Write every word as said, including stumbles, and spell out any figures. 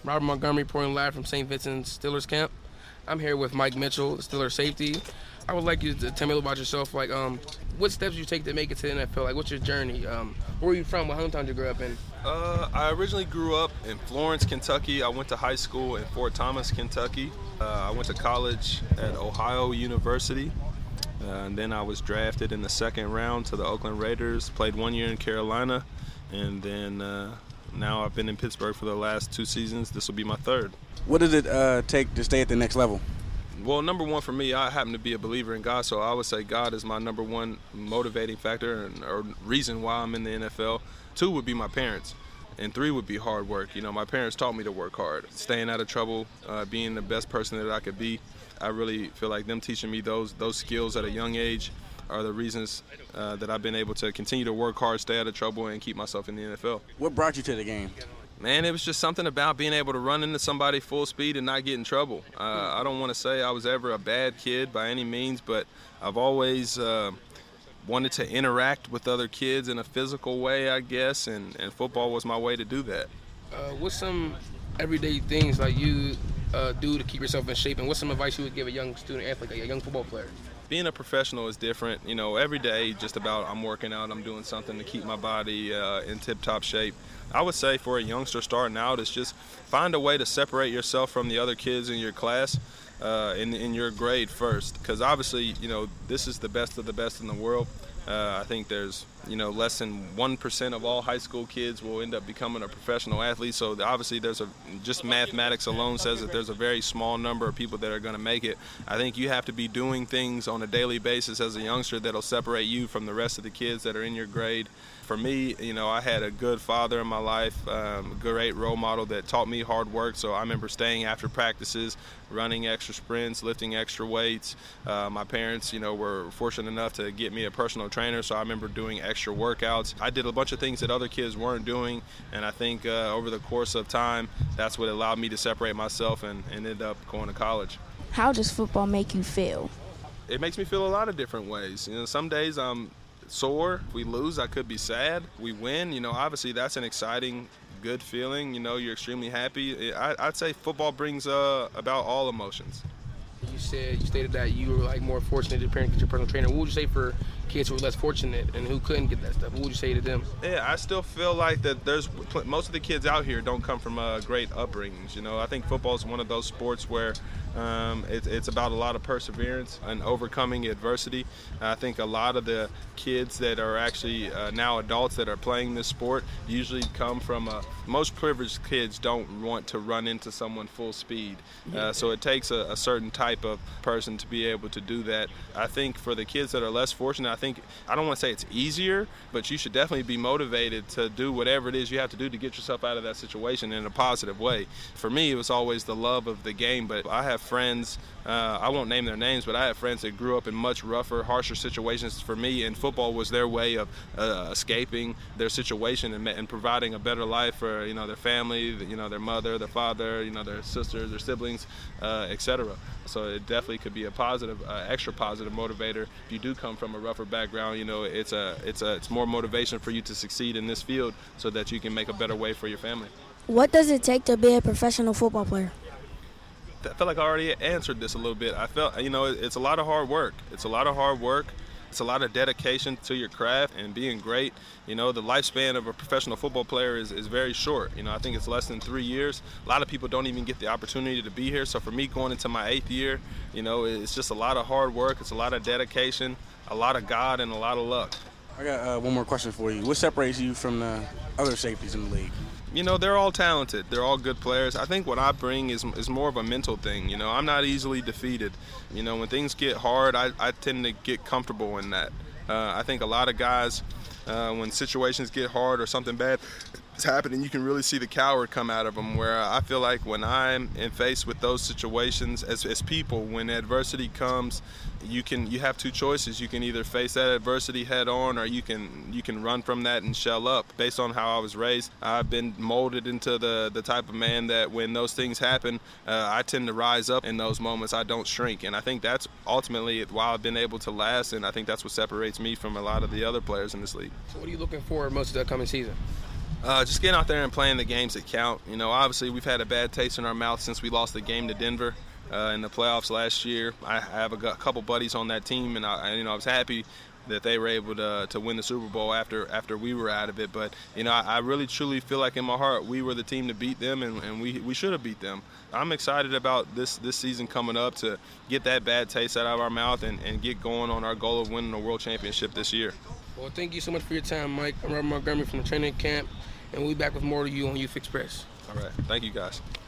Robert Montgomery reporting live from Saint Vincent's Steelers camp. I'm here with Mike Mitchell, the Steelers safety. I would like you to tell me a little about yourself. Like, um, what steps did you take to make it to the N F L? Like, what's your journey? Um, where are you from? What hometown did you grow up in? Uh, I originally grew up in Florence, Kentucky. I went to high school in Fort Thomas, Kentucky. Uh, I went to college at Ohio University. Uh, and then I was drafted in the second round to the Oakland Raiders, played one year in Carolina, and then uh, now I've been in Pittsburgh for the last two seasons. This will be my third. What does it uh, take to stay at the next level? Well, number one for me, I happen to be a believer in God, so I would say God is my number one motivating factor and, or reason why I'm in the N F L. Two would be my parents, and three would be hard work. You know, my parents taught me to work hard, staying out of trouble, uh, being the best person that I could be. I really feel like them teaching me those those skills at a young age are the reasons uh, that I've been able to continue to work hard, stay out of trouble, and keep myself in the N F L. What brought you to the game? Man, it was just something about being able to run into somebody full speed and not get in trouble. Uh, I don't want to say I was ever a bad kid by any means, but I've always uh, wanted to interact with other kids in a physical way, I guess, and, and football was my way to do that. Uh, what's some everyday things like you uh, do to keep yourself in shape, and what's some advice you would give a young student athlete, like a young football player? Being a professional is different. You know, every day just about I'm working out, I'm doing something to keep my body uh, in tip-top shape. I would say for a youngster starting out is just find a way to separate yourself from the other kids in your class, uh, in, in your grade first. Because obviously, you know, this is the best of the best in the world. Uh, I think there's, you know, less than one percent of all high school kids will end up becoming a professional athlete. So obviously there's a, just mathematics alone says that there's a very small number of people that are going to make it. I think you have to be doing things on a daily basis as a youngster that'll separate you from the rest of the kids that are in your grade. For me, you know, I had a good father in my life, um, a great role model that taught me hard work. So I remember staying after practices, running extra sprints, lifting extra weights. Uh, my parents, you know, were fortunate enough to get me a personal trainer, so I remember doing extra workouts. I did a bunch of things that other kids weren't doing, and I think uh, over the course of time, that's what allowed me to separate myself and, and end up going to college. How does football make you feel? It makes me feel a lot of different ways. You know, some days I'm sore. If we lose, I could be sad. We win, you know, obviously that's an exciting, good feeling. You know, you're extremely happy. I, I'd say football brings uh, about all emotions. You said you stated that you were like more fortunate to parent get your personal trainer. What would you say for kids who were less fortunate and who couldn't get that stuff? What would you say to them? Yeah, I still feel like that there's most of the kids out here don't come from uh, great upbringings. You know, I think football is one of those sports where um, it, it's about a lot of perseverance and overcoming adversity. I think a lot of the kids that are actually uh, now adults that are playing this sport usually come from uh, most privileged kids don't want to run into someone full speed. Uh, so it takes a, a certain type of person to be able to do that. I think for the kids that are less fortunate, I think, I don't want to say it's easier, but you should definitely be motivated to do whatever it is you have to do to get yourself out of that situation in a positive way. For me, it was always the love of the game, but I have friends, uh, I won't name their names, but I have friends that grew up in much rougher, harsher situations for me, and football was their way of uh, escaping their situation and, and providing a better life for, you know, their family, you know, their mother, their father, you know, their sisters, their siblings, uh, et cetera. So it definitely could be a positive, uh, extra positive motivator. If you do come from a rougher background, you know, it's a, it's a, it's more motivation for you to succeed in this field so that you can make a better way for your family. What does it take to be a professional football player? I feel like I already answered this a little bit. I felt, you know, it's a lot of hard work. It's a lot of hard work. It's a lot of dedication to your craft and being great. You know, the lifespan of a professional football player is, is very short. You know, I think it's less than three years. A lot of people don't even get the opportunity to be here. So for me, going into my eighth year, you know, it's just a lot of hard work. It's a lot of dedication, a lot of God, and a lot of luck. I got uh, one more question for you. What separates you from the other safeties in the league? You know, they're all talented. They're all good players. I think what I bring is is more of a mental thing. You know, I'm not easily defeated. You know, when things get hard, I, I tend to get comfortable in that. Uh, I think a lot of guys, uh, when situations get hard or something bad is happening, you can really see the coward come out of them, where I feel like when I'm in faced with those situations as, as people, when adversity comes, you can you have two choices. You can either face that adversity head on, or you can you can run from that and shell up. Based on how I was raised, I've been molded into the the type of man that when those things happen, uh, I tend to rise up in those moments. I don't shrink, and I think that's ultimately why I've been able to last, and I think that's what separates me from a lot of the other players in this league. So what are you looking for most of the upcoming season? Uh, just getting out there and playing the games that count. You know, obviously we've had a bad taste in our mouth since we lost the game to Denver uh, in the playoffs last year. I have a couple buddies on that team, and I, you know, I was happy that they were able to to win the Super Bowl after after we were out of it. But you know, I, I really truly feel like in my heart we were the team to beat them, and, and we we should have beat them. I'm excited about this this season coming up to get that bad taste out of our mouth and, and get going on our goal of winning the World Championship this year. Well, thank you so much for your time, Mike. I'm Robert Montgomery from the training camp, and we'll be back with more to you on Youth Express. All right. Thank you, guys.